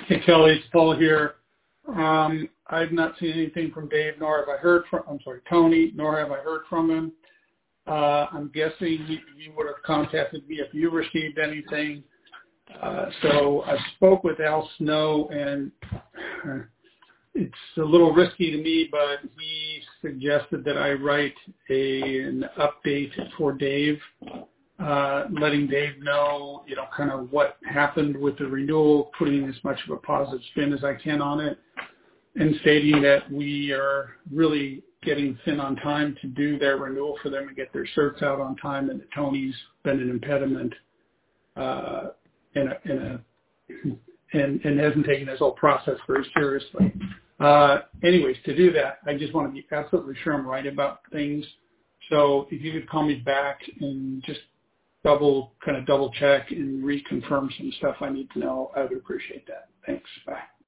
Hey, Kelly, it's Paul here. I've not seen anything from Dave, nor have I heard from, Tony, nor have I heard from him. I'm guessing he would have contacted me if you received anything. So I spoke with Al Snow, and it's a little risky to me, but he suggested that I write an update for Dave, letting Dave know, kind of what happened with the renewal, putting as much of a positive spin as I can on it, and stating that we are really getting thin on time to do their renewal for them and get their certs out on time, and that Tony's been an impediment and hasn't taken this whole process very seriously. Anyways, to do that, I just want to be absolutely sure I'm right about things. So if you could call me back and just double check and reconfirm some stuff I need to know, I would appreciate that. Thanks. Bye.